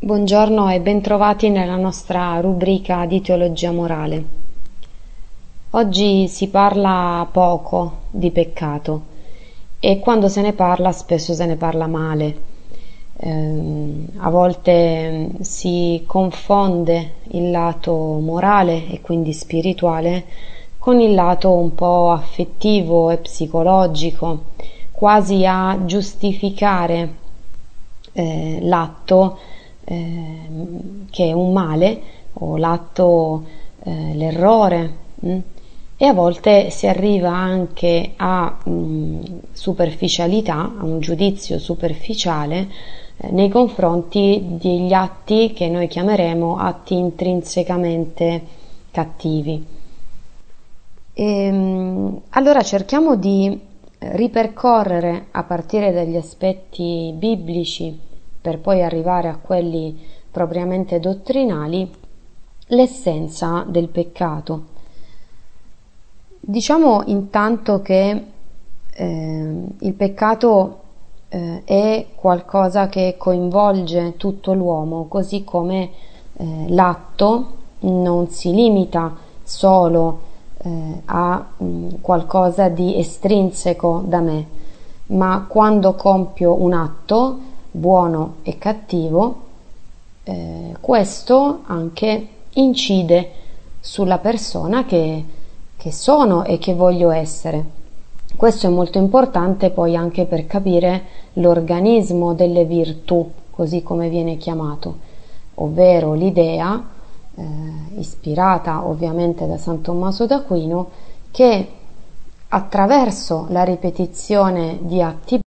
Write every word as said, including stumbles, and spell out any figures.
Buongiorno e bentrovati nella nostra rubrica di teologia morale. Oggi si parla poco di peccato e quando se ne parla spesso se ne parla male. Eh, a volte si confonde il lato morale e quindi spirituale con il lato un po' affettivo e psicologico, quasi a giustificare eh, l'atto eh, che è un male o l'atto, eh, l'errore mh? E a volte si arriva anche a mh, superficialità, a un giudizio superficiale eh, nei confronti degli atti che noi chiameremo atti intrinsecamente cattivi. E, mh, allora cerchiamo di ripercorrere a partire dagli aspetti biblici per poi arrivare a quelli propriamente dottrinali, l'essenza del peccato. Diciamo intanto che eh, il peccato eh, è qualcosa che coinvolge tutto l'uomo, così come eh, l'atto non si limita solo eh, a mh, qualcosa di estrinseco da me, ma quando compio un atto buono e cattivo, eh, questo anche incide sulla persona che, che sono e che voglio essere. Questo è molto importante poi anche per capire l'organismo delle virtù, così come viene chiamato, ovvero l'idea, eh, ispirata ovviamente da San Tommaso d'Aquino, che attraverso la ripetizione di atti